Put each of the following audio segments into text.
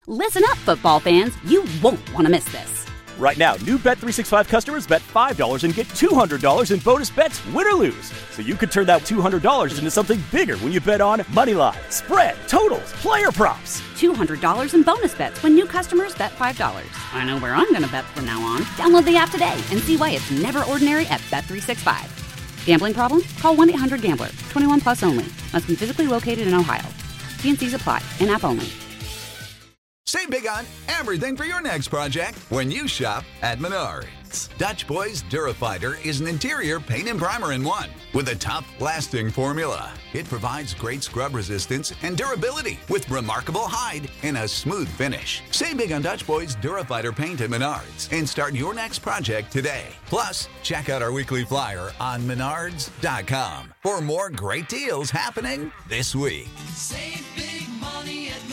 Listen up, football fans. You won't want to miss this. Right now, new Bet365 customers bet $5 and get $200 in bonus bets, win or lose. So you could turn that $200 into something bigger when you bet on money line, spread, totals, player props. $200 in bonus bets when new customers bet $5. I know where I'm going to bet from now on. Download the app today and see why it's never ordinary at Bet365. Gambling problem? Call 1-800-GAMBLER. 21 plus only. Must be physically located in Ohio. T&Cs apply. In-app only. Save big on everything for your next project when you shop at Menards. Dutch Boys Durafighter is an interior paint and primer in one with a tough, lasting formula. It provides great scrub resistance and durability with remarkable hide and a smooth finish. Save big on Dutch Boys Durafighter paint at Menards and start your next project today. Plus, check out our weekly flyer on Menards.com for more great deals happening this week. Save big money at Menards.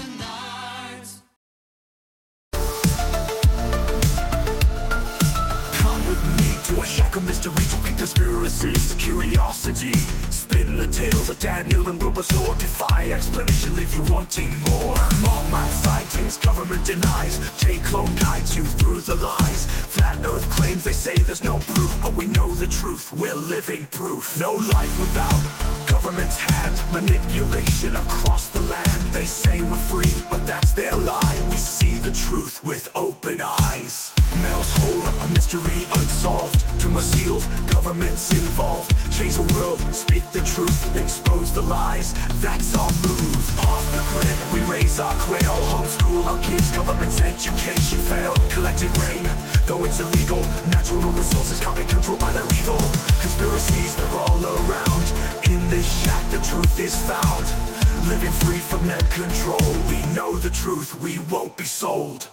To a shack of mystery, talking conspiracies, curiosity. Spin the tales of Daniel and Wilbur Sword. Defy explanation, leave you wanting more. Mock my sightings, government denies. J-Clone guides you through the lies. Flat Earth claims they say there's no proof, but we know the truth, we're living proof. No life without government's hand. Manipulation across the land. They say we're free, but that's their lie. We see the truth with open eyes. Mel's hold up a mystery unsolved. To my seals, governments involved. Change the world, speak the truth, expose the lies. That's our move. Off the grid, we raise our quail. Homeschool our kids, government's education fail. Collective rain, though it's illegal. Natural resources can't be controlled by the lethal. Conspiracies, they're all around. In this shack, the truth is found. Living free from net control. We know the truth, we won't be sold.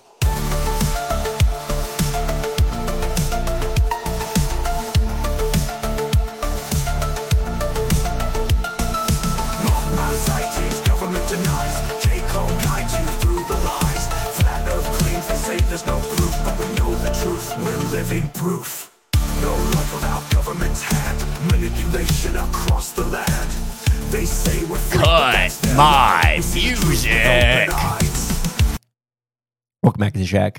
There's no proof, but we know the truth. We're living proof. No life without government's hand. Manipulation across the land. They say we're free. Cut my music. Welcome back to the Shack.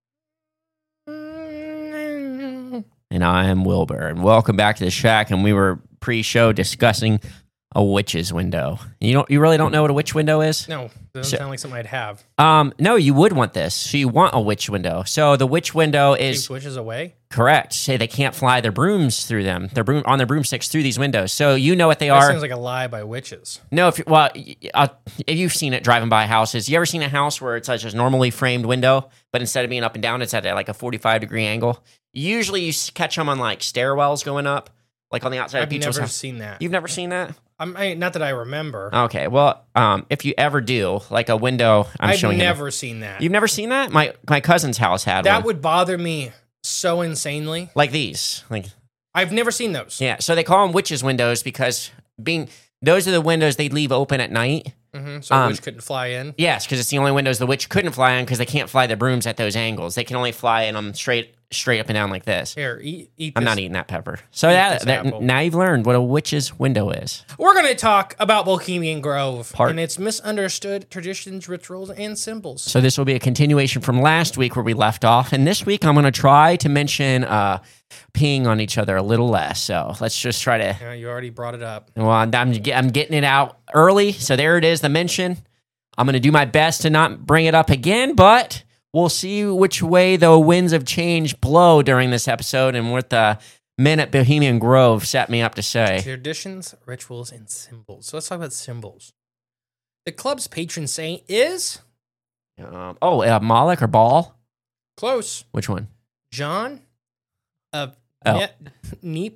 And I am Wilbur. And welcome back to the Shack. And we were pre-show discussing a witch's window. You really don't know what a witch window is? No, doesn't sound like something I'd have. No, you would want this. So you want a witch window. So the witch window is Keeps witches away? Correct. Say they can't fly their brooms through them. On their broomsticks through these windows. So you know what they That are. sounds like a lie by witches. No, if you've seen it driving by houses, you ever seen a house where it's like just normally framed window, but instead of being up and down, it's at like a 45-degree angle? Usually you catch them on like stairwells going up, like on the outside of I've people's never house. seen that. You've never seen that? Not that I remember. Okay, well, if you ever do, like a window, I've showing you. never seen that. You've never seen that? My cousin's house had That one. would bother me so insanely. Like these. I've never seen those. Yeah, so they call them witches' windows because those are the windows they'd leave open at night. Mm-hmm. So a witch couldn't fly in? Yes, because it's the only windows the witch couldn't fly in because they can't fly their brooms at those angles. They can only fly in them straight up and down like this. Here, eat this. I'm not eating that pepper. So this apple. now you've learned what a witch's window is. We're going to talk about Bohemian Grove Part- and its misunderstood traditions, rituals, and symbols. So this will be a continuation from last week where we left off. And this week I'm going to try to mention peeing on each other a little less. So let's just try to... Yeah, you already brought it up. Well, I'm getting it out early. So there it is, the mention. I'm going to do my best to not bring it up again, but we'll see which way the winds of change blow during this episode and what the men at Bohemian Grove set me up to say. Traditions, rituals, and symbols. So let's talk about symbols. The club's patron saint is... Moloch or Baal? Close. Which one? John of Nepomuk.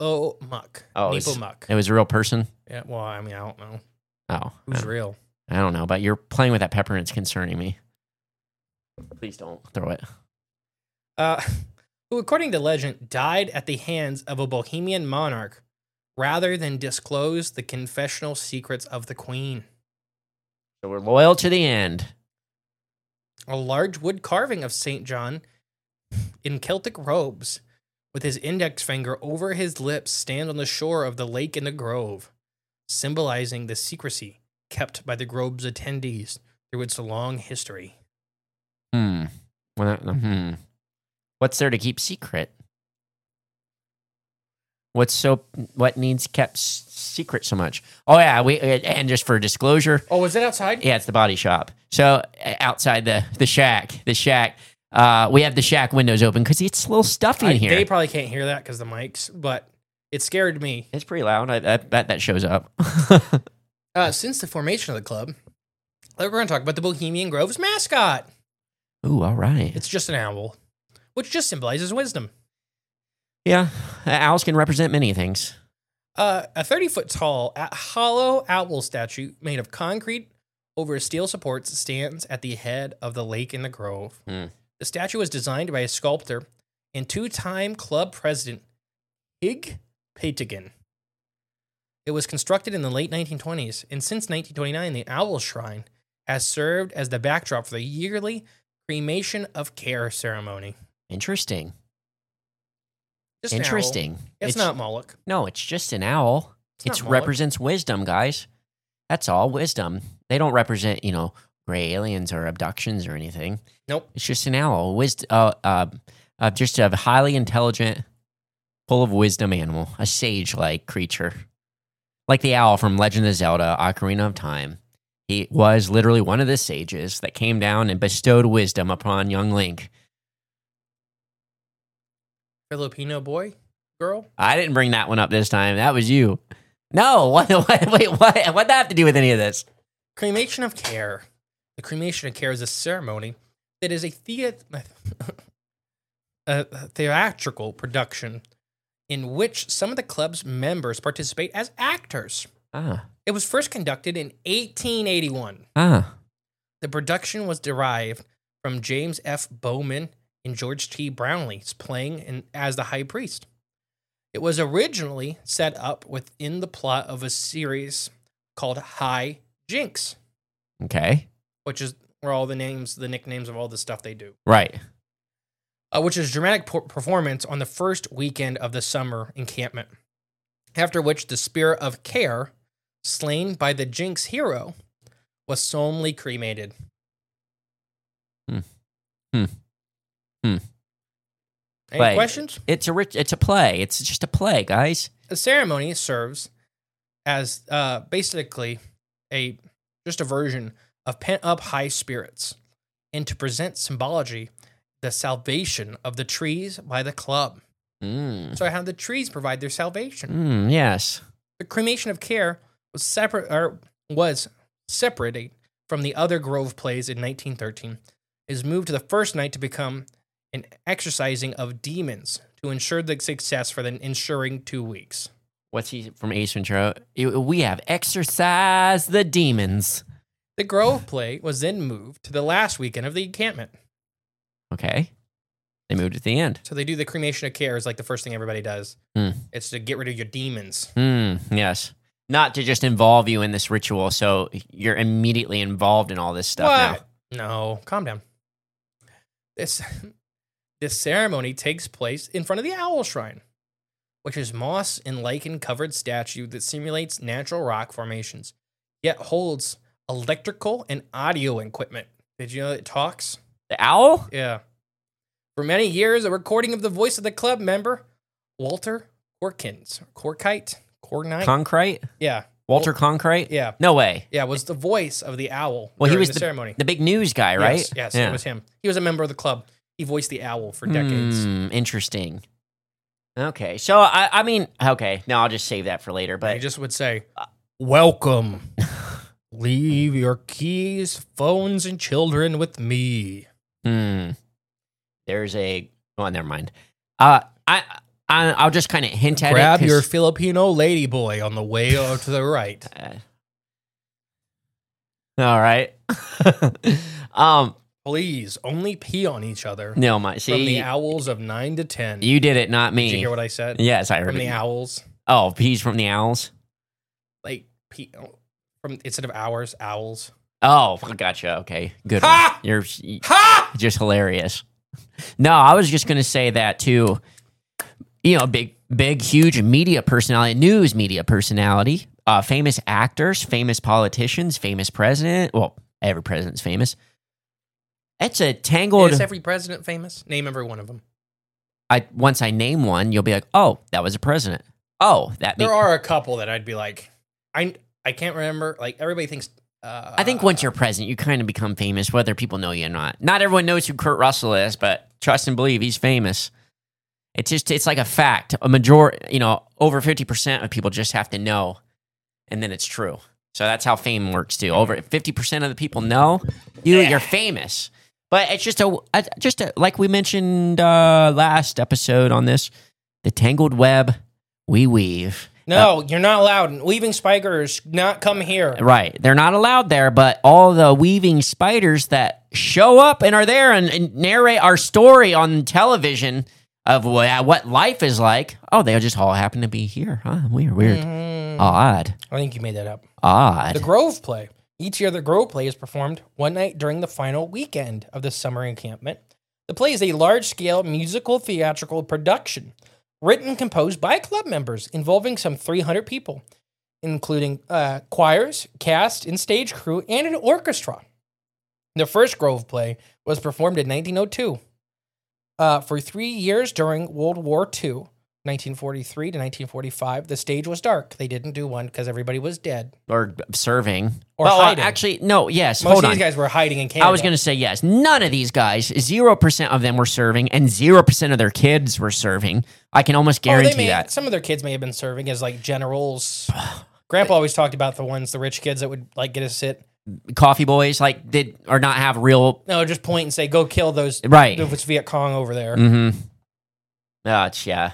Nepomuk. It was a real person? Yeah, well, I mean, I don't know. Oh. Who's real? I don't know, but you're playing with that pepper and it's concerning me. Please don't throw it. Who, according to legend, died at the hands of a Bohemian monarch rather than disclose the confessional secrets of the queen. So we're loyal to the end. A large wood carving of St. John in Celtic robes with his index finger over his lips stands on the shore of the lake in the grove, symbolizing the secrecy kept by the grove's attendees through its long history. What's there to keep secret? What needs kept secret so much? Oh yeah, and just for disclosure. Oh, is it outside? Yeah, it's the body shop. So outside the shack, we have the shack windows open because it's a little stuffy in here. They probably can't hear that because the mics, but it scared me. It's pretty loud. I bet that shows up. Since the formation of the club, we're going to talk about the Bohemian Grove's mascot. Ooh, all right. It's just an owl, which just symbolizes wisdom. Yeah, owls can represent many things. A 30-foot tall hollow owl statue made of concrete over steel supports stands at the head of the lake in the grove. The statue was designed by a sculptor and two-time club president Hig Patagon. It was constructed in the late 1920s, and since 1929, the Owl Shrine has served as the backdrop for the yearly Cremation of Care ceremony. Interesting. Just an Interesting. owl. It's not Moloch. No, it's just an owl. It's It not Moloch. represents wisdom, guys. That's all, wisdom. They don't represent, gray aliens or abductions or anything. Nope. It's just an owl. Just a highly intelligent, full of wisdom animal, a sage-like creature. Like the owl from Legend of Zelda, Ocarina of Time. He was literally one of the sages that came down and bestowed wisdom upon young Link. Filipino boy? Girl? I didn't bring that one up this time. That was you. No, wait, what did that have to do with any of this? Cremation of Care. The Cremation of Care is a ceremony that is a theatrical production in which some of the club's members participate as actors. It was first conducted in 1881. The production was derived from James F. Bowman and George T. Brownlee's playing as the High Priest. It was originally set up within the plot of a series called High Jinks. Okay. Which is where all the nicknames of all the stuff they do. Right. Which is dramatic performance on the first weekend of the summer encampment. After which the spirit of Care, slain by the Jinx hero, was solemnly cremated. Any questions? It's a play. It's just a play, guys. The ceremony serves as basically just a version of pent-up high spirits, and to present symbology, the salvation of the trees by the club. So how the trees provide their salvation. Yes. The Cremation of Care was separated from the other Grove plays in 1913. Is moved to the first night to become an exorcising of demons to ensure the success for the ensuing 2 weeks. What's he from Ace Ventura? We have exorcised the demons. The Grove play was then moved to the last weekend of the encampment. Okay. They moved at the end. So they do the Cremation of Care is like the first thing everybody does. It's to get rid of your demons. Yes. Not to just involve you in this ritual, so you're immediately involved in all this stuff What? No, calm down. This ceremony takes place in front of the Owl Shrine, which is moss and lichen-covered statue that simulates natural rock formations, yet holds electrical and audio equipment. Did you know it talks? The owl? Yeah. For many years, a recording of the voice of the club member, Walter Corkins. Concrete? Yeah. Walter Concrete? Yeah. No way. Yeah, was the voice of the owl Well, he during was the ceremony. the big news guy, right? Yes, Yeah. it was him. He was a member of the club. He voiced the owl for decades. Interesting. Okay, so I mean, okay, no, I'll just save that for later. But I just would say, welcome. Leave your keys, phones, and children with me. There's a. Oh, never mind. I'll just kind of hint at it. Grab your Filipino ladyboy on the way to the right. All right. Please, only pee on each other. No, From the owls of 9 to 10. You did it, not me. Did you hear what I said? Yes, I heard From it. the owls. Oh, peas from the owls? Like, pee, from instead of hours, owls. Oh, gotcha. Okay, good. Ha! You're Ha! just hilarious. No, I was just going to say that too. Big, huge media personality, news media personality, famous actors, famous politicians, famous president. Well, every president's famous. It's a tangled. Is every president famous? Name every one of them. Once I name one, you'll be like, oh, that was a president. Oh, There are a couple that I'd be like, I can't remember. Like everybody thinks. I think once you're president, you kind of become famous, whether people know you or not. Not everyone knows who Kurt Russell is, but trust and believe he's famous. It's like a fact. A majority, over 50% of people just have to know, and then it's true. So that's how fame works too. Over 50% of the people know you're famous. But it's just a like we mentioned last episode on this, the tangled web we weave. No, you're not allowed. Weaving spiders not come here. Right. They're not allowed there, but all the weaving spiders that show up and are there and narrate our story on television of what life is like, they just all happen to be here. Huh? Weird. Odd. I think you made that up. Odd. The Grove Play. Each year, the Grove Play is performed one night during the final weekend of the summer encampment. The play is a large-scale musical theatrical production written and composed by club members involving some 300 people, including choirs, cast, and stage crew, and an orchestra. The first Grove Play was performed in 1902. For 3 years during World War II, 1943 to 1945, the stage was dark. They didn't do one because everybody was dead. Or serving. Or hiding. Actually, no, yes, Most hold of on. these guys were hiding in Canada. I was going to say yes. None of these guys, 0% of them were serving, and 0% of their kids were serving. I can almost guarantee that. Some of their kids may have been serving as like generals. Grandpa always talked about the rich kids that would like get a sit. Coffee boys, or not have real... No, just point and say, go kill those right. If it's Viet Cong over there. Mm-hmm. Yeah.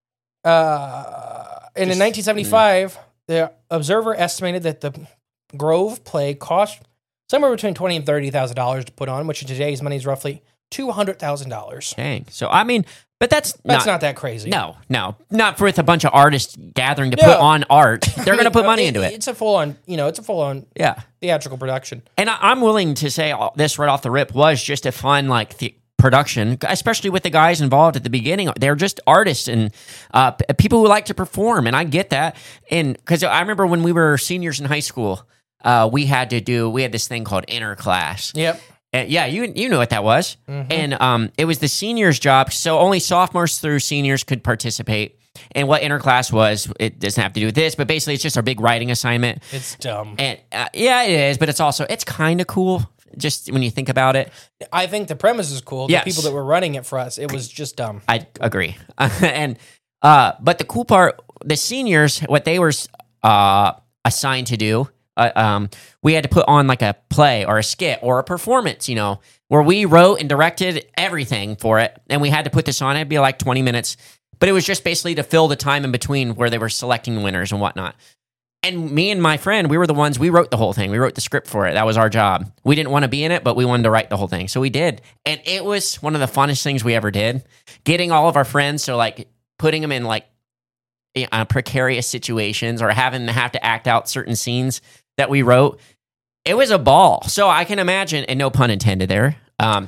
And in 1975, the Observer estimated that the Grove Play cost somewhere between $20,000 and $30,000 to put on, which in today's money is roughly $200,000. Dang. So, I mean, but that's not that crazy. No. Not with a bunch of artists gathering to put on art. They're going to put money into it. It's a full-on, theatrical production. And I'm willing to say this right off the rip was just a fun, production, especially with the guys involved at the beginning. They're just artists and people who like to perform, and I get that. And because I remember when we were seniors in high school, we had this thing called interclass. Yep. Yeah, you know what that was. Mm-hmm. And it was the seniors' job, so only sophomores through seniors could participate. And what interclass was, it doesn't have to do with this, but basically it's just our big writing assignment. It's dumb. And yeah, it is, but it's kind of cool. Just when you think about it, I think the premise is cool. The people that were running it for us, it was just dumb. I agree. And but the cool part, the seniors, what they were assigned to do, we had to put on like a play or a skit or a performance, where we wrote and directed everything for it, and we had to put this on. It'd be like 20 minutes, but it was just basically to fill the time in between where they were selecting winners and whatnot. And me and my friend, we wrote the whole thing. We wrote the script for it. That was our job. We didn't want to be in it, but we wanted to write the whole thing. So we did. And it was one of the funnest things we ever did. Getting all of our friends, putting them in precarious situations or having to have to act out certain scenes that we wrote. It was a ball. So I can imagine, and no pun intended there. I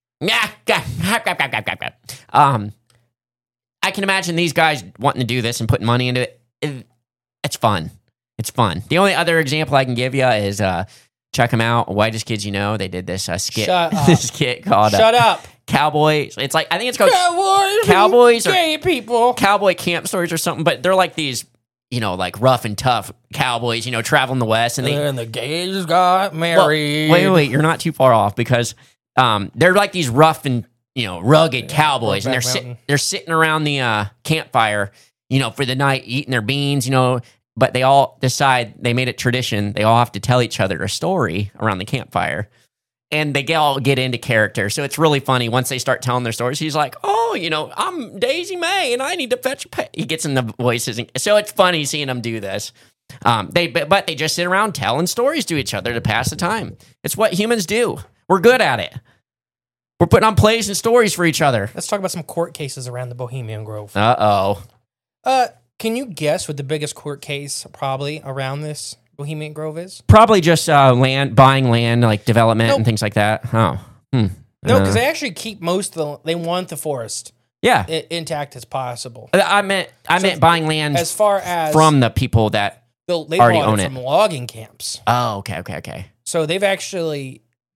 can imagine these guys wanting to do this and putting money into it. It's fun. It's fun. The only other example I can give you is check them out. Whitest Kids You Know. They did this skit. Shut up. This skit called Shut up. Cowboys. It's I think it's called Cowboys or gay people. Cowboy Camp Stories or something. But they're like these, rough and tough cowboys, traveling the West. And the gays got married. Well, wait. You're not too far off because they're like these rough and, rugged cowboys. And they're sitting around the campfire, for the night, eating their beans, but they all decide, they made it tradition, they all have to tell each other a story around the campfire. And they all get into character. So it's really funny. Once they start telling their stories, he's like, I'm Daisy May, and I need to fetch a pet. He gets in the voices. So it's funny seeing them do this. But they just sit around telling stories to each other to pass the time. It's what humans do. We're good at it. We're putting on plays and stories for each other. Let's talk about some court cases around the Bohemian Grove. Uh-oh. Can you guess what the biggest court case probably around this Bohemian Grove is? Probably just buying land, like development and things like that. Oh. No, because they actually keep they want the forest intact as possible. I meant buying land as far as from the people that they already bought own it it from logging camps. Oh, okay. So they've actually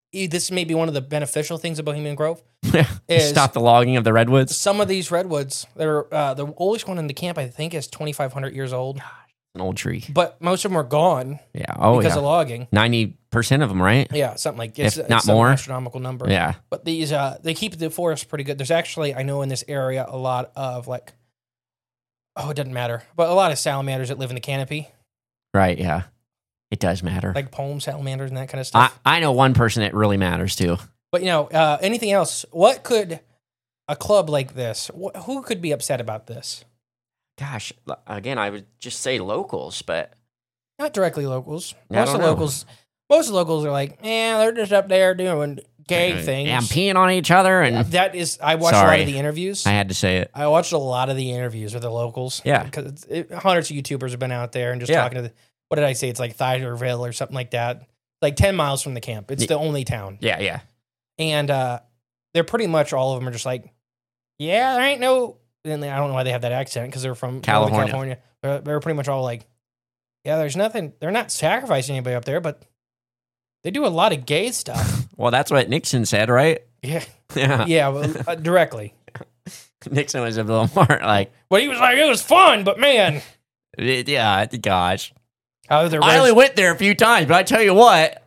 this may be one of the beneficial things of Bohemian Grove. is Stop the logging of the redwoods. some of these redwoods, they're the oldest one in the camp, I think, is 2,500 years old. An old tree. But most of them are gone Yeah. Oh, because yeah. of logging. 90% of them, right? Yeah, something like If it's not some more. astronomical number. Yeah. But these they keep the forest pretty good. There's actually, I know in this area, a lot of like, it doesn't matter, but a lot of salamanders that live in the canopy, Right. Yeah. It does matter. like palm salamanders and that kind of stuff. I know one person that really matters too. But anything else? What could a club like this? Who could be upset about this? Gosh, again, I would just say locals, but Not directly locals. I Most don't of know. the locals are like, they're just up there doing gay things. yeah, peeing on each other, and That is, I watched a lot Sorry. of the interviews. I had to say it. I watched a lot of the interviews with the locals. Yeah. Because hundreds of YouTubers have been out there and just Yeah. talking to what did I say? It's like Thiderville or something like that. Like 10 miles from the camp. It's the only town. Yeah, yeah. And they're pretty much all of them are just like, yeah, there ain't no. And I don't know why they have that accent because they're from Northern California. They're pretty much all like, yeah, there's nothing. They're not sacrificing anybody up there, but they do a lot of gay stuff. Well, that's what Nixon said, right? Yeah. Yeah. Yeah, well, directly. Nixon was a little more like, But he was like, it was fun, but man. yeah, gosh. How they're I only went there a few times, but I tell you what.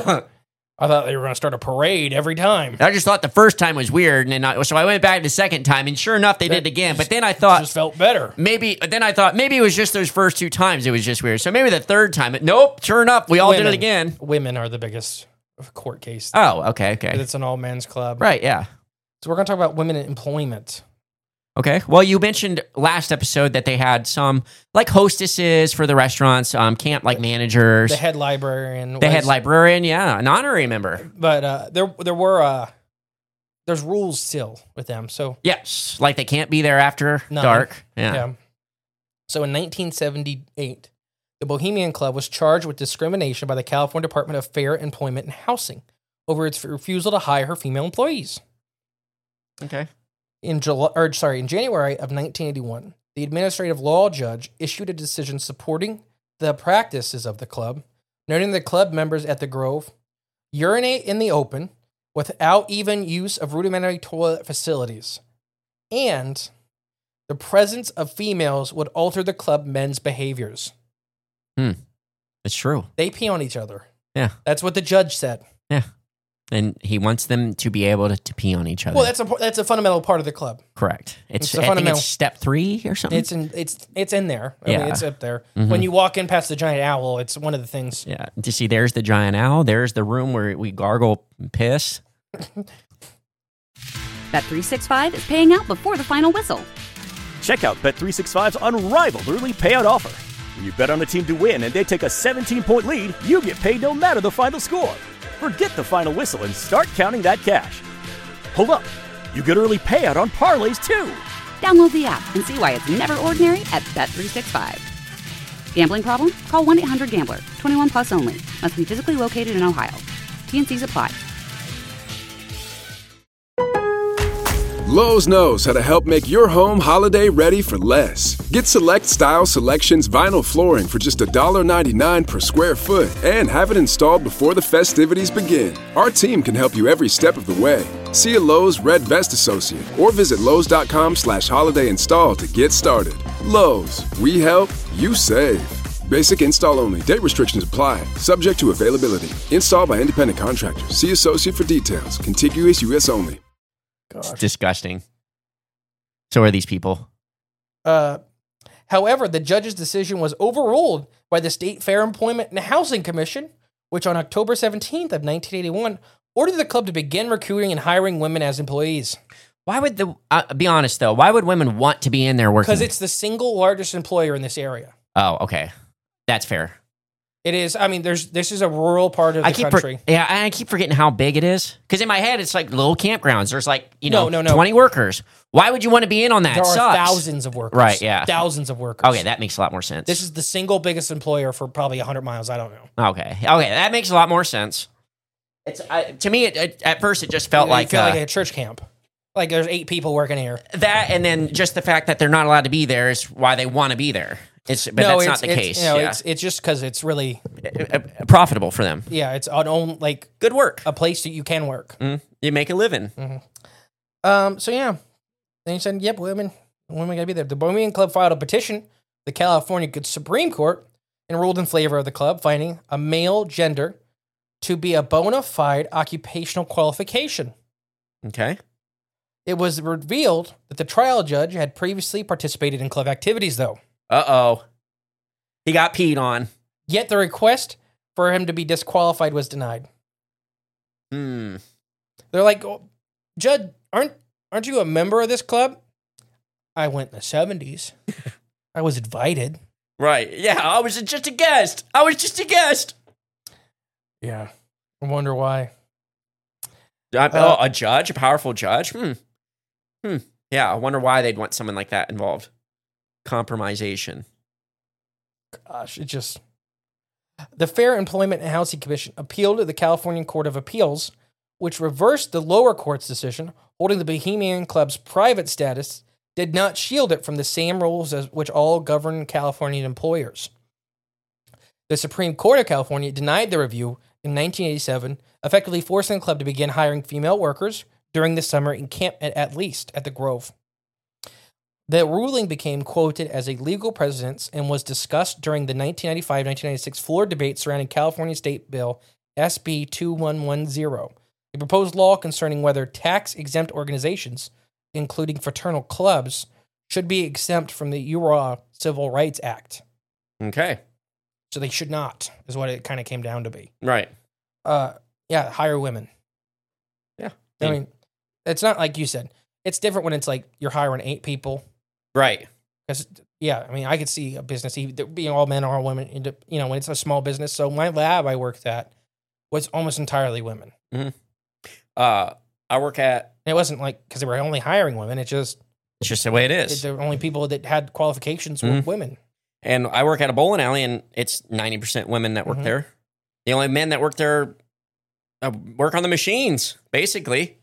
I thought they were going to start a parade every time. I just thought the first time was weird, and so I went back the second time, and sure enough, they did it again. But then I thought Just felt better. maybe it was just those first two times it was just weird. So maybe the third time, nope. Sure enough, we all did it again. Women are the biggest court case. Oh, okay. It's an all men's club. Right, yeah. So we're going to talk about women in employment. Okay. Well, you mentioned last episode that they had some like hostesses for the restaurants, camp like managers, The head librarian. the head librarian, yeah, an honorary member. But there's rules still with them. So Yes, like they can't be there after None. dark. Yeah. So in 1978, the Bohemian Club was charged with discrimination by the California Department of Fair Employment and Housing over its refusal to hire female employees. Okay. In January of 1981, the administrative law judge issued a decision supporting the practices of the club, noting that club members at the Grove urinate in the open without even use of rudimentary toilet facilities, and the presence of females would alter the club men's behaviors. It's true. They pee on each other. Yeah. That's what the judge said. Yeah. And he wants them to be able to pee on each other. Well, that's a fundamental part of the club. correct. It's a I think fundamental- it's step 3 or something. It's in there. I mean, Yeah. it's up there. Mhm. When you walk in past the giant owl, it's one of the things. Yeah. You see, there's the giant owl. There's the room where we gargle piss. Bet365 is paying out before the final whistle. Check out Bet365's unrivaled early payout offer. When you bet on a team to win and they take a 17-point lead, you get paid no matter the final score. Forget the final whistle and start counting that cash. Hold up. You get early payout on parlays too. Download the app and see why it's never ordinary at Bet365. Gambling problem? Call 1-800-GAMBLER. 21 plus only. Must be physically located in Ohio. T&Cs apply. Lowe's knows how to help make your home holiday ready for less. Get Select Style Selections vinyl flooring for just $1.99 per square foot and have it installed before the festivities begin. Our team can help you every step of the way. See a Lowe's Red Vest associate or visit Lowe's.com/holiday install to get started. Lowe's, we help, you save. Basic install only. Date restrictions apply. Subject to availability. Installed by independent contractors. See associate for details. Contiguous U.S. only. It's disgusting. So are these people. However, the judge's decision was overruled by the State Fair Employment and Housing Commission, which on October 17th of 1981 ordered the club to begin recruiting and hiring women as employees. Why would be honest though, why would women want to be in there working? Because it's the single largest employer in this area. Oh, okay. That's fair. It is. I mean, this is a rural part of the country. I keep forgetting how big it is. Because in my head, it's like little campgrounds. There's like, No. 20 workers. Why would you want to be in on that? There are Sucks. thousands of workers. Right, yeah. Thousands of workers. Okay, that makes a lot more sense. This is the single biggest employer for probably 100 miles. I don't know. Okay, that makes a lot more sense. It's to me, at first, it just felt You like, feel like a church camp. Like there's 8 people working here. that, and then just the fact that they're not allowed to be there is why they want to be there. But that's not the case. It's just because it's really profitable for them. Yeah, it's on own Good work. a place that you can work. You make a living. So yeah, then he said, "Yep, women gotta be there." The Bohemian Club filed a petition, the California Supreme Court, and ruled in favor of the club, finding a male gender to be a bona fide occupational qualification. Okay. It was revealed that the trial judge had previously participated in club activities, though. Uh-oh. He got peed on. Yet the request for him to be disqualified was denied. Hmm. They're like, oh, Judge, aren't you a member of this club? I went in the 70s. I was invited. Right. Yeah, I was just a guest. Yeah. I wonder why. A judge? A powerful judge? Yeah, I wonder why they'd want someone like that involved. Compromisation. Gosh, it just... The Fair Employment and Housing Commission appealed to the California Court of Appeals, which reversed the lower court's decision, holding the Bohemian Club's private status did not shield it from the same rules as which all govern Californian employers. The Supreme Court of California denied the review in 1987, effectively forcing the club to begin hiring female workers during the summer in camp at least at the Grove. The ruling became quoted as a legal precedent and was discussed during the 1995-1996 floor debate surrounding California State Bill SB 2110, a proposed law concerning whether tax-exempt organizations, including fraternal clubs, should be exempt from the URA Civil Rights Act. Okay. So they should not, is what it kind of came down to be. Right. Yeah, hire women. Yeah. I mean, it's not like you said. It's different when it's like you're hiring 8 people. Right. Because, yeah, I mean, I could see a business being all men or all women, when it's a small business. So my lab I worked at was almost entirely women. Mm-hmm. I work at... It wasn't like, because they were only hiring women. It's just the way it is. The only people that had qualifications were women. And I work at a bowling alley, and it's 90% women that work there. The only men that work there work on the machines, basically.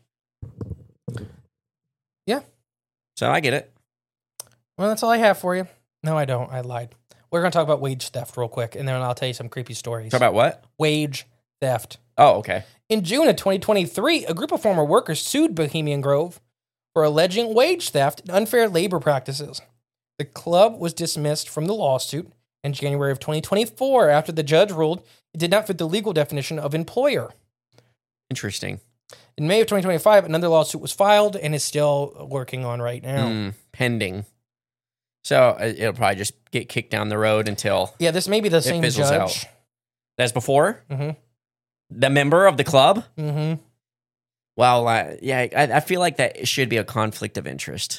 Yeah. So I get it. Well, that's all I have for you. No, I don't. I lied. We're going to talk about wage theft real quick, and then I'll tell you some creepy stories. Talk about what? Wage theft. Oh, okay. In June of 2023, a group of former workers sued Bohemian Grove for alleging wage theft and unfair labor practices. The club was dismissed from the lawsuit in January of 2024 after the judge ruled it did not fit the legal definition of employer. Interesting. In May of 2025, another lawsuit was filed and is still working on right now. Pending. So it'll probably just get kicked down the road until... Yeah, this may be the same fizzles judge. Out. As before? Mm-hmm. The member of the club? Mm-hmm. Well, I feel like that should be a conflict of interest.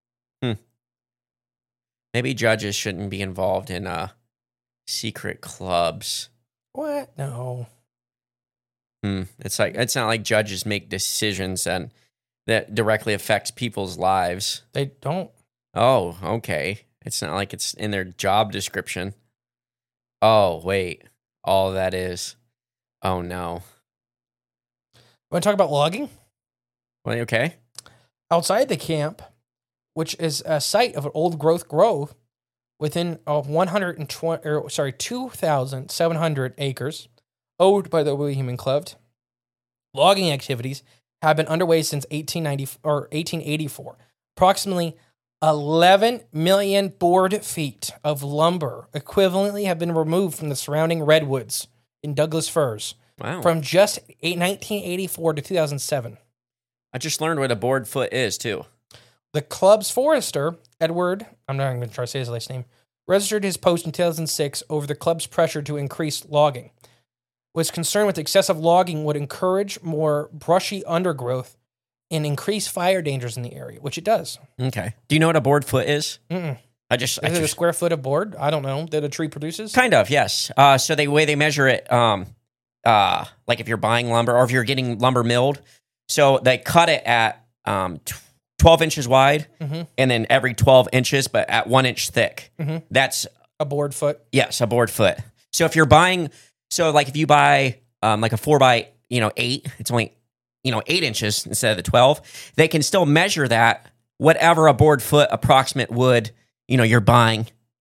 Maybe judges shouldn't be involved in secret clubs. What? No. It's not like judges make decisions and that directly affects people's lives. They don't. Oh, okay. It's not like it's in their job description. Oh, wait. All that is. Oh, no. Want to talk about logging? Well, okay. Outside the camp, which is a site of an old growth grove within 2,700 acres owned by the Bohemian Club, logging activities have been underway since 1884. Approximately 11 million board feet of lumber equivalently have been removed from the surrounding redwoods in Douglas firs from just 1984 to 2007. I just learned what a board foot is, too. The club's forester, Edward, I'm not even going to try to say his last name, registered his post in 2006 over the club's pressure to increase logging. Was concerned with excessive logging would encourage more brushy undergrowth and increase fire dangers in the area, which it does. Okay. Do you know what a board foot is? Mm-mm. Is it a square foot of board? I don't know. That a tree produces? Kind of, yes. So the way they measure it, like if you're buying lumber or if you're getting lumber milled, so they cut it at 12 inches wide and then every 12 inches, but at 1 inch thick. That's a board foot. Yes, a board foot. So if you're buying, if you buy like a 4x, 8, it's only 8 inches instead of the 12. They can still measure that whatever a board foot approximate wood you're buying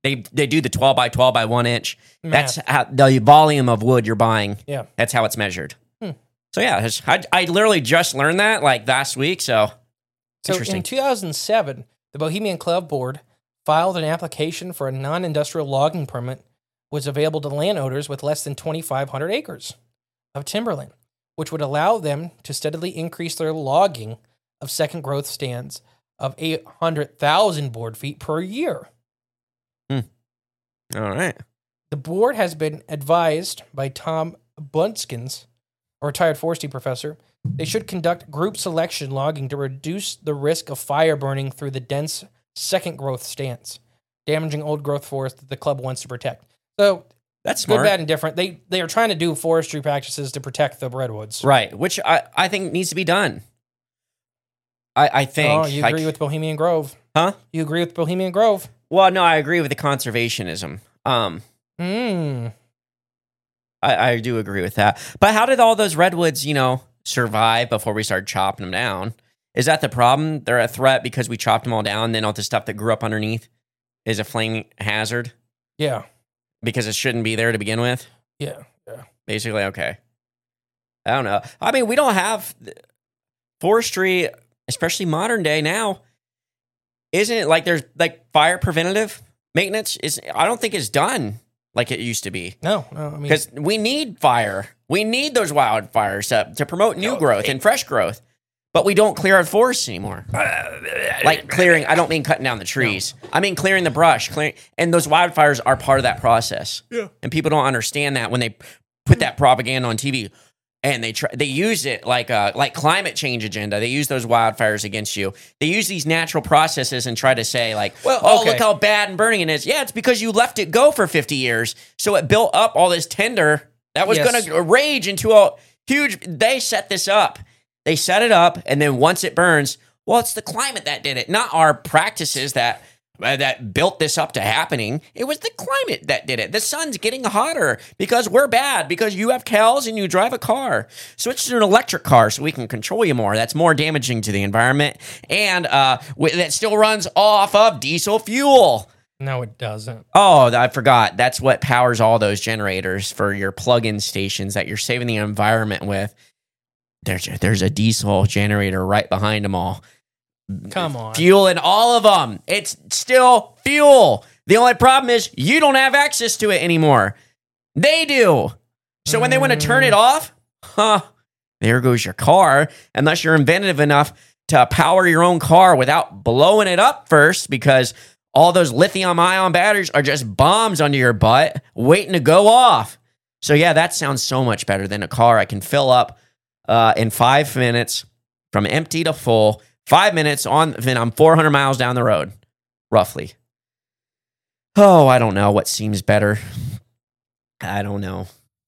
They do the 12 by 12 by 1 inch. Math. That's how the volume of wood you're buying. Yeah. That's how it's measured. So yeah, I literally just learned that like last week. So interesting. In 2007, the Bohemian Club Board filed an application for a non-industrial logging permit, was available to landowners with less than 2,500 acres of timberland, which would allow them to steadily increase their logging of second growth stands of 800,000 board feet per year. All right. The board has been advised by Tom Bunskins, a retired forestry professor, they should conduct group selection logging to reduce the risk of fire burning through the dense second growth stands, damaging old growth forest that the club wants to protect. So That's smart. good, bad, and different. They are trying to do forestry practices to protect the redwoods. Right, which I think needs to be done. I think. Oh, you agree with Bohemian Grove? Huh? You agree with Bohemian Grove? Well, no, I agree with the conservationism. I do agree with that. But how did all those redwoods, survive before we started chopping them down? Is that the problem? They're a threat because we chopped them all down, then all the stuff that grew up underneath is a flaming hazard? Yeah. Because it shouldn't be there to begin with? Yeah. Basically, okay. I don't know. I mean, we don't have forestry, especially modern day now. Isn't it like there's like fire preventative maintenance? I don't think it's done like it used to be. No, I mean, Because we need fire. We need those wildfires to promote new growth and fresh growth. But we don't clear our forests anymore. Like clearing, I don't mean cutting down the trees. I mean clearing the brush. And those wildfires are part of that process. Yeah. And people don't understand that when they put that propaganda on TV. And they use it like climate change agenda. They use those wildfires against you. They use these natural processes and try to say like, look how bad and burning it is. Yeah, it's because you left it go for 50 years. So it built up all this tinder that was going to rage into a huge... They set this up. They set it up, and then once it burns, well, it's the climate that did it, not our practices that built this up to happening. It was the climate that did it. The sun's getting hotter because we're bad, because you have cows and you drive a car. Switch to an electric car so we can control you more. That's more damaging to the environment, and that still runs off of diesel fuel. No, it doesn't. Oh, I forgot. That's what powers all those generators for your plug-in stations that you're saving the environment with. There's a diesel generator right behind them all. Come on. Fuel in all of them. It's still fuel. The only problem is you don't have access to it anymore. They do. So when they want to turn it off, there goes your car. Unless you're inventive enough to power your own car without blowing it up first, because all those lithium-ion batteries are just bombs under your butt waiting to go off. So yeah, that sounds so much better than a car I can fill up in 5 minutes from empty to full. 5 minutes then I'm 400 miles down the road, roughly. Oh, I don't know what seems better. I don't know.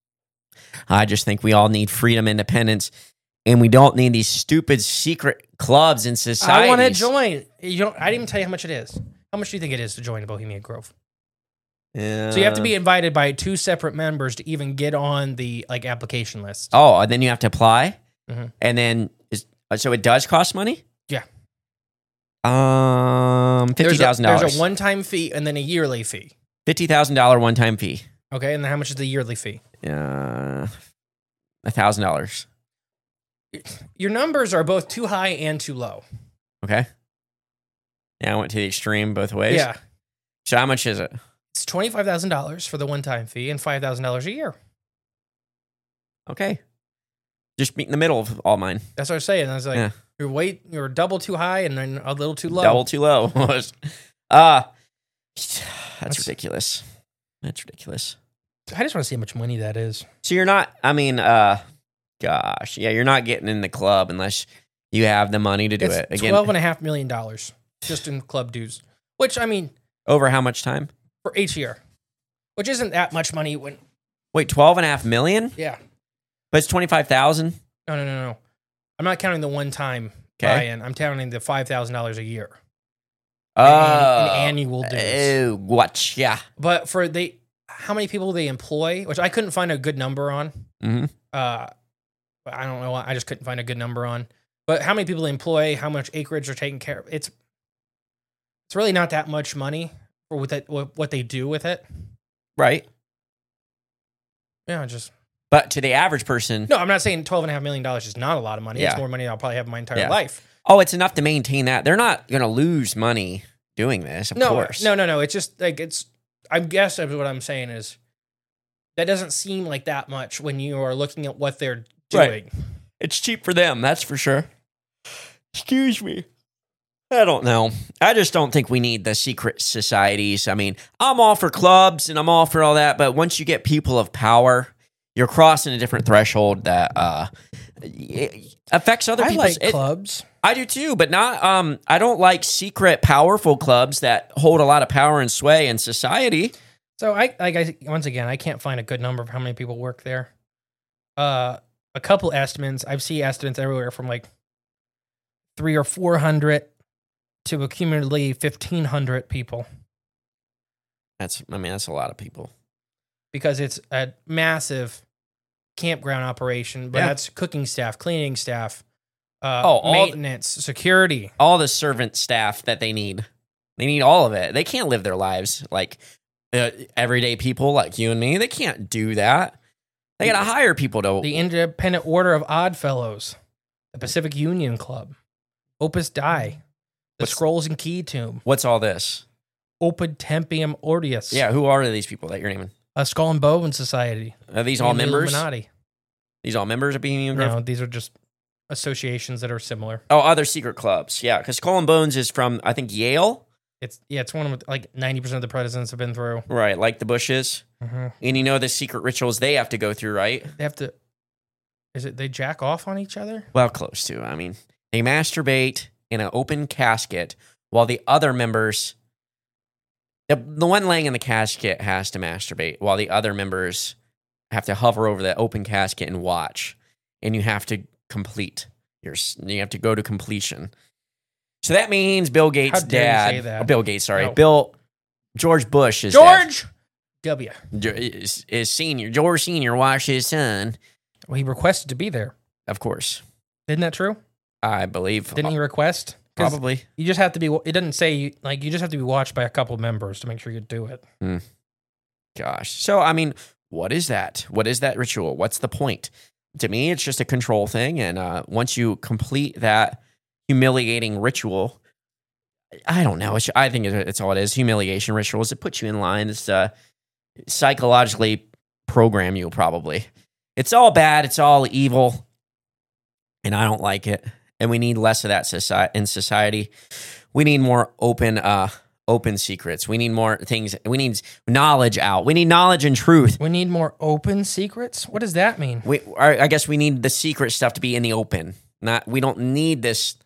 I just think we all need freedom, independence, and we don't need these stupid secret clubs in society. I want to join. I didn't even tell you how much it is. How much do you think it is to join a Bohemian Grove? Yeah. So you have to be invited by 2 separate members to even get on the application list. Oh, and then you have to apply, Mm-hmm. and then so it does cost money. Yeah. $50,000. There's a one-time fee and then a yearly fee. $50,000 one-time fee. Okay, and then how much is the yearly fee? $1,000. Your numbers are both too high and too low. Okay. Yeah, I went to the extreme both ways. Yeah. So how much is it? It's $25,000 for the one-time fee and $5,000 a year. Okay. Just meet in the middle of all mine. That's what I was saying. I was like, Yeah. you're double too high and then a little too low. Double too low. That's ridiculous. That's ridiculous. I just want to see how much money that is. So you're not, gosh, yeah, you're not getting in the club unless you have the money to do it. Again, $12.5 million just in club dues, which, I mean, over how much time? for each year, which isn't that much money when, Wait, $12.5 million? yeah. But it's 25,000? No. I'm not counting the one-time buy-in. I'm counting the $5,000 a year. In annual dues. Oh, gotcha. But for how many people they employ, which I couldn't find a good number on. Mm-hmm. I don't know. I just couldn't find a good number on. But how many people they employ, how much acreage are taken care of. It's really not that much money for what they do with it. Right. Yeah, just. But to the average person, No, I'm not saying $12.5 million is not a lot of money. Yeah. It's more money than I'll probably have my entire Yeah. life. oh, it's enough to maintain that. They're not going to lose money doing this, of course. No. It's just like I guess what I'm saying is that doesn't seem like that much when you are looking at what they're doing. Right. It's cheap for them, that's for sure. Excuse me. I don't know. I just don't think we need the secret societies. I mean, I'm all for clubs and I'm all for all that, but once you get people of power, you're crossing a different threshold that it affects other I people. like clubs. I do too, but not. I don't like secret, powerful clubs that hold a lot of power and sway in society. So once again, I can't find a good number of how many people work there. A couple estimates. I've seen estimates everywhere from like 300 or 400 to a cumulatively 1,500 people, That's a lot of people. because it's a massive campground operation. But Yeah. that's cooking staff, cleaning staff, all maintenance, security. All the servant staff that they need. They need all of it. They can't live their lives like everyday people like you and me. They can't do that. They got to hire people to. The Independent Order of Odd Fellows, the Pacific Union Club, Opus Dei, the What's- Scrolls and Key Tomb, What's all this? Opus Tempium Ordius, Yeah, who are these people that you're naming? a Skull and Bone Society. Are these all and the members? Illuminati. These all members of Bohemian No, Grove? these are just associations that are similar. Oh, other secret clubs. Yeah, because Skull and Bones is from, I think, Yale. It's one of like 90% of the presidents have been through. Right, like the Bushes. Mm-hmm. And you know the secret rituals they have to go through, right? They have to. Is it they jack off on each other? Well, close to. I mean, they masturbate in an open casket while the other members, the one laying in the casket has to masturbate while the other members have to hover over the open casket and watch. And you have to complete you have to go to completion. So that means Bill Gates' How dare you dad. say that? Oh, Bill Gates, sorry. No. George Bush is George W. is senior. George Senior watched his son. Well, he requested to be there. Of course. Isn't that true? I believe. Didn't he request? 'Cause Probably. You just have to be. It doesn't say like you just have to be watched by a couple of members to make sure you do it. Gosh. So, I mean, what is that? What is that ritual? What's the point? To me, it's just a control thing. And once you complete that humiliating ritual, I don't know. I think it's all it is. Humiliation rituals. It puts you in line. It's psychologically program you, probably. It's all bad. It's all evil. And I don't like it. And we need less of that in society. We need more open secrets. We need more things. We need knowledge out. We need knowledge and truth. We need more open secrets. What does that mean? I guess we need the secret stuff to be in the open. We don't need this,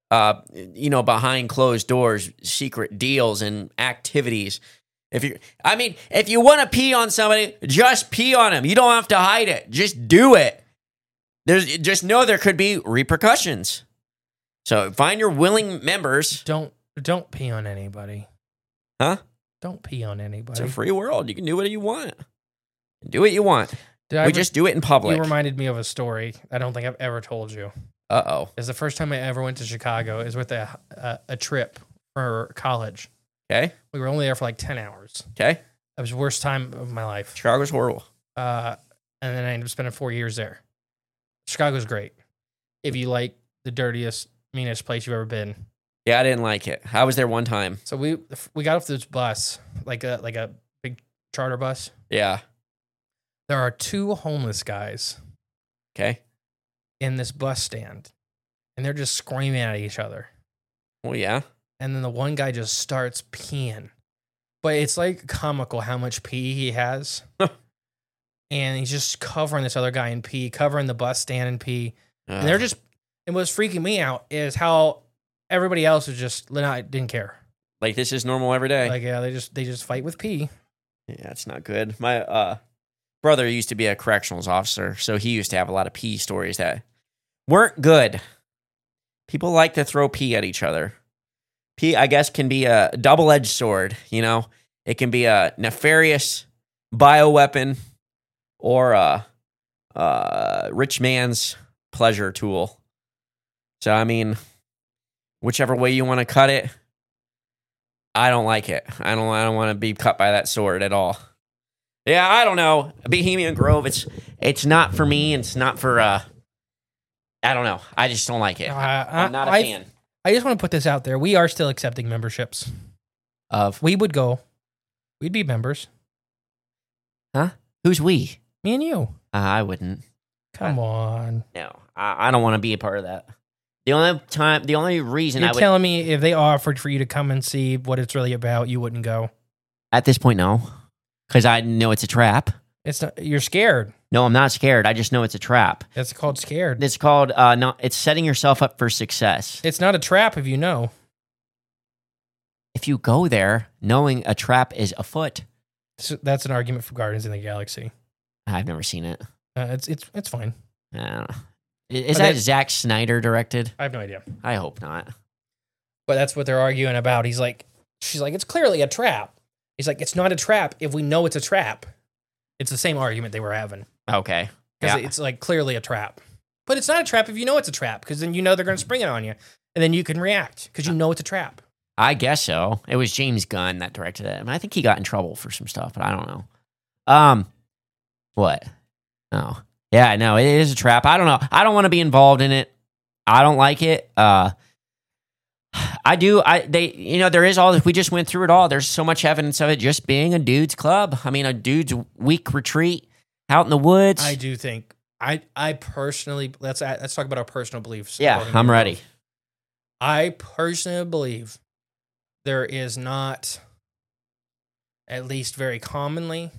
behind closed doors, secret deals and activities. If you want to pee on somebody, just pee on them. You don't have to hide it. Just do it. Just know there could be repercussions. So find your willing members. Don't pee on anybody. Huh? Don't pee on anybody. It's a free world. You can do what you want. Do what you want. Just do it in public. You reminded me of a story I don't think I've ever told you. Uh-oh. It's the first time I ever went to Chicago. It was with a trip for college. Okay. We were only there for like 10 hours. Okay. It was the worst time of my life. Chicago's horrible. And then I ended up spending 4 years there. Chicago's great. If you like the dirtiest, meanest place you've ever been. Yeah, I didn't like it. I was there one time. So we got off this bus, like a big charter bus. Yeah. There are two homeless guys Okay. in this bus stand, and they're just screaming at each other. Well, yeah. And then the one guy just starts peeing. But it's like comical how much pee he has. And he's just covering this other guy in pee, covering the bus stand in pee. And they're just, and what's freaking me out is how everybody else was just, didn't care. like this is normal every day. Like, yeah, they just fight with pee. Yeah, it's not good. My brother used to be a correctionals officer, so he used to have a lot of pee stories that weren't good. People like to throw pee at each other. Pee, I guess, can be a double-edged sword, you know? It can be a nefarious bioweapon or a rich man's pleasure tool. So, I mean, whichever way you want to cut it, I don't like it. I don't want to be cut by that sword at all. Yeah, I don't know. Bohemian Grove, it's not for me. It's not for, I don't know. I just don't like it. I'm not a fan. I just want to put this out there. We are still accepting memberships. We would go. We'd be members. Huh? Who's we? Me and you. I wouldn't. Come on. No, I don't want to be a part of that. The only reason You're telling me if they offered for you to come and see what it's really about, you wouldn't go? At this point, no. Because I know it's a trap. It's not. You're scared. No, I'm not scared. I just know it's a trap. That's called scared. It's called, it's setting yourself up for success. It's not a trap if you know. If you go there knowing a trap is afoot. So that's an argument for Guardians in the Galaxy. I've never seen it. It's fine. I don't know. Is that Zack Snyder directed? I have no idea. I hope not. But that's what they're arguing about. She's like, it's clearly a trap. He's like, it's not a trap if we know it's a trap. It's the same argument they were having. Okay. Because it's like clearly a trap. But it's not a trap if you know it's a trap, because then you know they're going to spring it on you. And then you can react because you know it's a trap. I guess so. It was James Gunn that directed it. I mean, I think he got in trouble for some stuff, but I don't know. What? Oh. Yeah, no, it is a trap. I don't know. I don't want to be involved in it. I don't like it. I do. There is all this. We just went through it all. There's so much evidence of it just being a dude's club. I mean, a dude's week retreat out in the woods. I do think. I personally, let's talk about our personal beliefs. Yeah, I'm ready. I personally believe there is not, at least very commonly,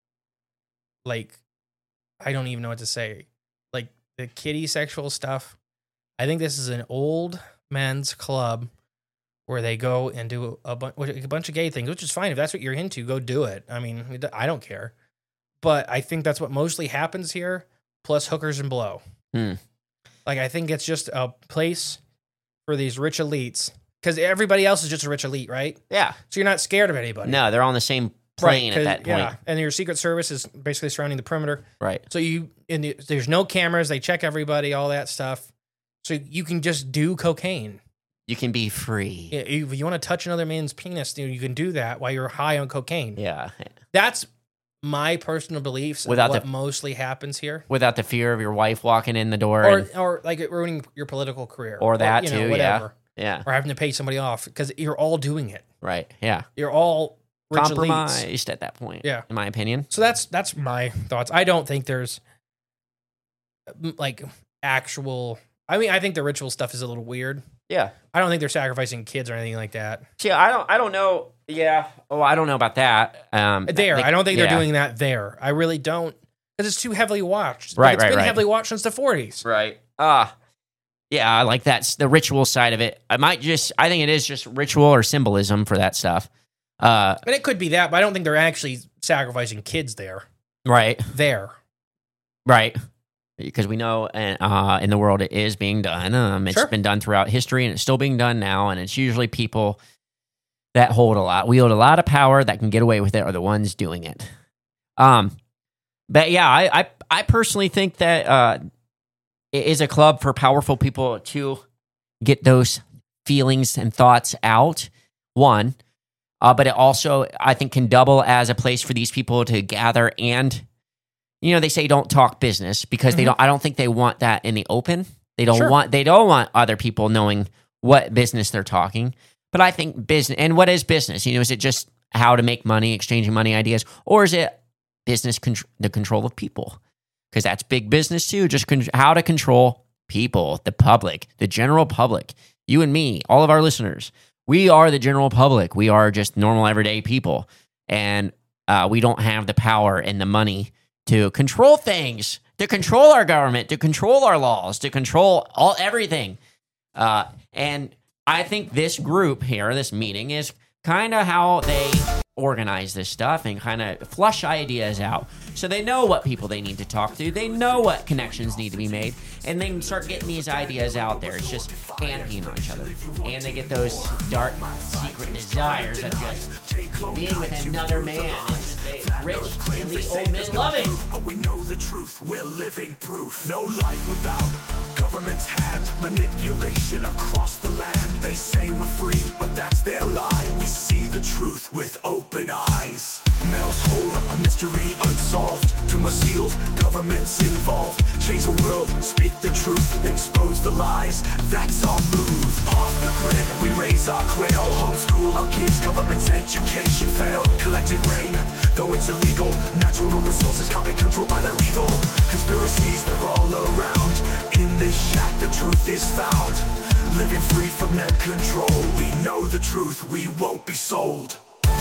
like, I don't even know what to say, like the kiddie sexual stuff. I think this is an old men's club where they go and do a bunch of gay things, which is fine. If that's what you're into, go do it. I mean, I don't care. But I think that's what mostly happens here, plus hookers and blow. Like, I think it's just a place for these rich elites, because everybody else is just a rich elite, right? Yeah. So you're not scared of anybody. No, they're on the same plane at that point. Yeah, and your Secret Service is basically surrounding the perimeter. Right. So there's no cameras. They check everybody, all that stuff. So you can just do cocaine. You can be free. If you want to touch another man's penis, you can do that while you're high on cocaine. Yeah. That's my personal beliefs of what mostly happens here. Without the fear of your wife walking in the door. Or like it ruining your political career. Or that too, whatever. Yeah. Or having to pay somebody off, because you're all doing it. Right, yeah. You're all rich compromised elites at that point, yeah, in my opinion. So that's my thoughts. I don't think there's like actual... I mean, I think the ritual stuff is a little weird. Yeah. I don't think they're sacrificing kids or anything like that. See, I don't know. Yeah. Oh, I don't know about that. I don't think they're doing that there. I really don't. Because it's too heavily watched. Right, It's been heavily watched since the 40s. Right. Yeah, I like that. The ritual side of it. I think it is just ritual or symbolism for that stuff. And it could be that, but I don't think they're actually sacrificing kids there. Right. Right. Because we know in the world it is being done. It's been done throughout history, and it's still being done now. And it's usually people that wield a lot of power that can get away with it are the ones doing it. But yeah, I personally think that it is a club for powerful people to get those feelings and thoughts out. One, but it also, I think, can double as a place for these people to gather and... they say don't talk business because I don't think they want that in the open. They don't want other people knowing what business they're talking. But I think business, and what is business? Is it just how to make money, exchanging money ideas, or is it business the control of people? Because that's big business too. Just how to control people, the public, the general public. You and me, all of our listeners, we are the general public. We are just normal everyday people, and we don't have the power and the money to control things, to control our government, to control our laws, to control everything. And I think this group here, this meeting, is kind of how they organize this stuff and kind of flush ideas out. So they know what people they need to talk to. They know what connections need to be made. And they can start getting these ideas out there. It's just camping on each other. And they get those dark, secret desires of just being with another man. And rich, elite old men loving. We know the truth. We're living proof. No life without government's hand. Manipulation across the land. They say we're free, but that's their lie. We see the truth with open eyes. Males hold up a mystery unsolved. Too much sealed, governments involved. Change the world, speak the truth, expose the lies. That's our move. Off the grid, we raise our quail. Homeschool our kids, government's education failed. Collected rain, though it's illegal. Natural resources can't be controlled by the lethal. Conspiracies, they're all around. In this shack, the truth is found. Living free from their control. We know the truth, we won't be sold.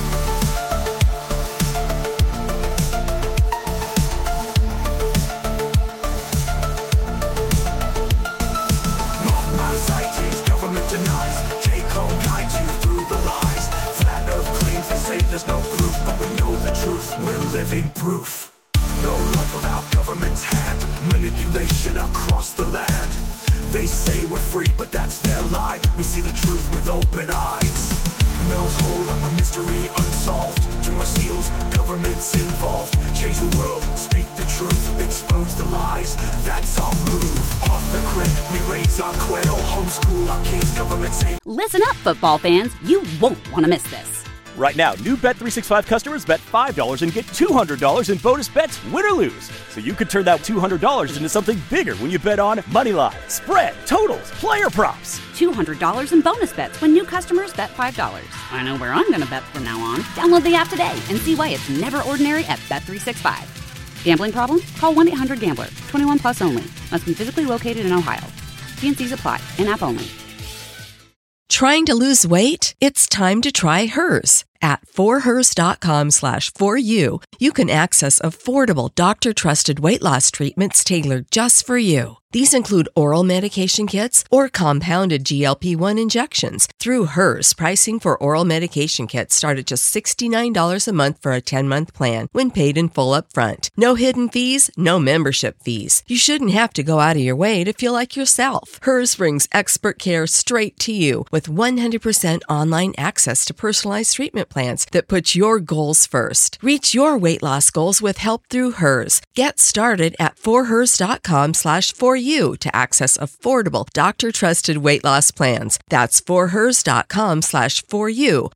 There's no proof, but we know the truth. We're living proof. No life without government's hand. Manipulation across the land. They say we're free, but that's their lie. We see the truth with open eyes. Mills hold up a mystery unsolved. Too much seals, government's involved. Change the world, speak the truth, expose the lies. That's our move. Off the grid, we raise our quail. Homeschool our kids, government say. Listen up, football fans. You won't want to miss this. Right now, new Bet365 customers bet $5 and get $200 in bonus bets, win or lose. So you could turn that $200 into something bigger when you bet on moneyline, spread, totals, player props. $200 in bonus bets when new customers bet $5. I know where I'm going to bet from now on. Download the app today and see why it's never ordinary at Bet365. Gambling problem? Call 1-800-GAMBLER. 21 plus only. Must be physically located in Ohio. T&Cs apply. In-app only. Trying to lose weight? It's time to try Hers. At forhers.com/4u, you can access affordable, doctor-trusted weight loss treatments tailored just for you. These include oral medication kits or compounded GLP-1 injections. Through Hers, pricing for oral medication kits start at just $69 a month for a 10-month plan when paid in full upfront. No hidden fees, no membership fees. You shouldn't have to go out of your way to feel like yourself. Hers brings expert care straight to you with 100% online access to personalized treatment plans that put your goals first. Reach your weight loss goals with help through Hers. Get started at forhers.com/4u to access affordable, doctor-trusted weight loss plans. That's forhers.com/4u,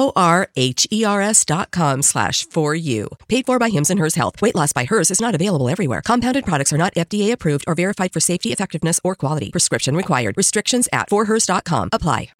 forhers.com/4u. Paid for by Hims and Hers Health. Weight loss by Hers is not available everywhere. Compounded products are not FDA approved or verified for safety, effectiveness, or quality. Prescription required. Restrictions at forhers.com apply.